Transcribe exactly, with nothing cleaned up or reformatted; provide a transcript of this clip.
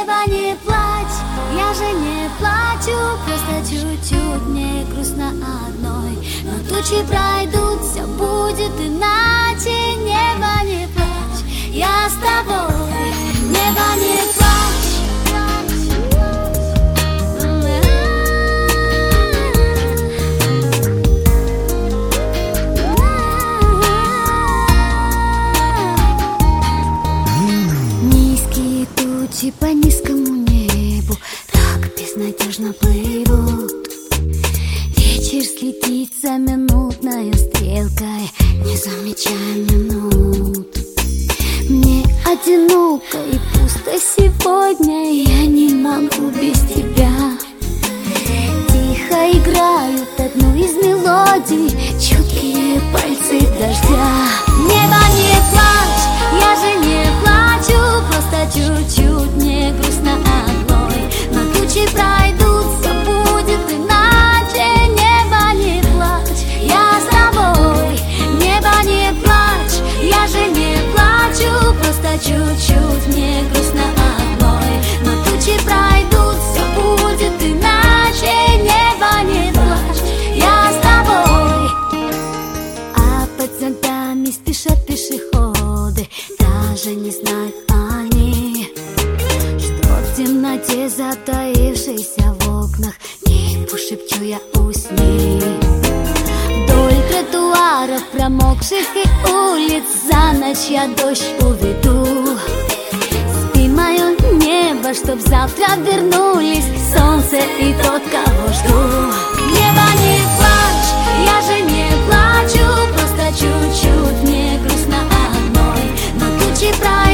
Небо, не плачь, я же не плачу, просто чуть-чуть мне грустно одной. Но тучи пройдут, все будет иначе. Небо, не плачь, я с тобой. Небо, не плачь. Низкие тучи по низкому небу так безнадежно плывут. Вечер слетится минутной стрелкой, не замечая минут. Мне одиноко и пусто сегодня, я не могу без тебя. Тихо играют одну из мелодий чуткие пальцы дождя. Небо, не плачь, я же не плачу, просто чуть-чуть мне грустно одной. Но тучи пройдут, все будет иначе. Небо, не плачь, я с тобой. Небо, не плачь, я же не плачу, просто чуть-чуть мне грустно одной. Но тучи пройдут, все будет иначе. Небо, не плачь, я с тобой. А под зонтами спешат пешеходы, даже не знают они, что в темноте, затаившейся в окнах, не пошепчу я усни. Вдоль тротуаров промокших и улиц за ночь я дождь уведу. Спи, мое небо, чтоб завтра вернулись солнце и тот, кого жду. Небо, не плачь, я же не плачу, просто чуть-чуть мне грустно одной. Но тучи пройдут,